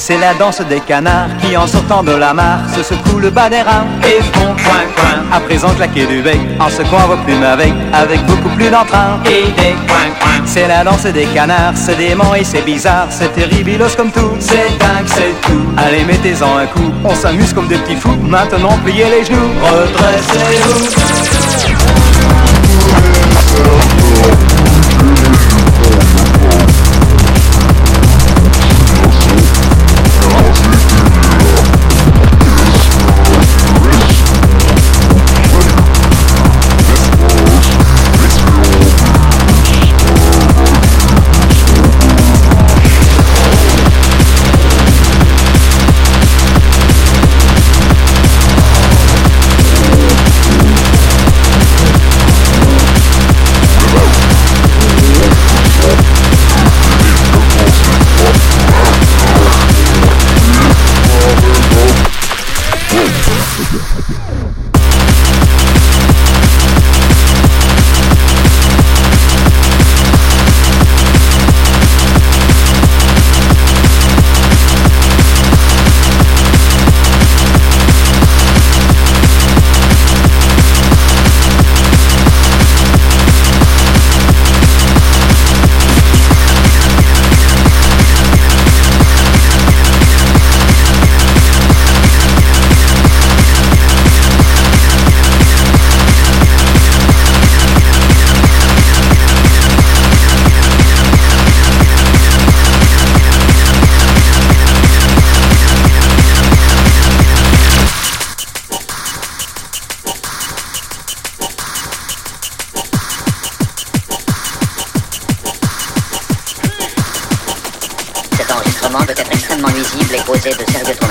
C'est la danse des canards qui en sortant de la mare se secouent le bas des reins et font coin coin. À présent claquer du bec en secouant vos plumes avec beaucoup plus d'entrain et des coin coin. C'est la danse des canards, c'est dément et c'est bizarre, c'est terribilos comme tout, c'est dingue, c'est tout. Allez mettez-en un coup, on s'amuse comme des petits fous. Maintenant pliez les genoux, redressez-vous. Peut être extrêmement nuisible et causer de sérieux troubles.